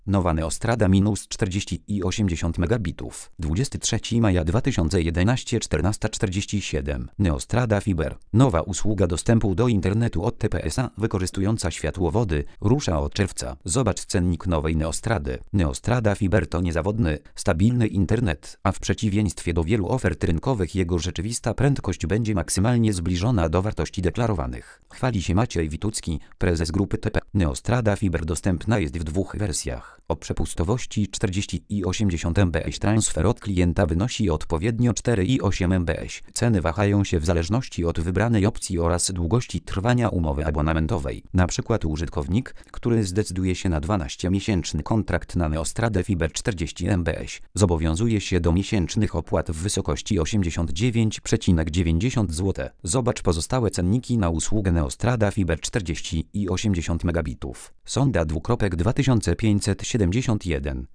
Nowa Neostrada minus 40 i 80 megabitów. 23 maja 2011 14:47. Neostrada Fiber. Nowa usługa dostępu do internetu od TPS-a wykorzystująca światłowody rusza od czerwca. Zobacz cennik nowej Neostrady. Neostrada Fiber to niezawodny, stabilny internet, a w przeciwieństwie do wielu ofert rynkowych jego rzeczywista prędkość będzie maksymalnie zbliżona do wartości deklarowanych. Chwali się Maciej Witucki, prezes grupy TP. Neostrada Fiber dostępna jest w dwóch wersjach. O przepustowości 40 i 80 mbps transfer od klienta wynosi odpowiednio 4 i 8 mbps. Ceny wahają się w zależności od wybranej opcji oraz długości trwania umowy abonamentowej. Na przykład użytkownik, który zdecyduje się na 12-miesięczny kontrakt na Neostradę Fiber 40 mbps, zobowiązuje się do miesięcznych opłat w wysokości 89,90 zł. Zobacz pozostałe cenniki na usługę Neostrada Fiber 40 i 80 megabitów. Sonda 2571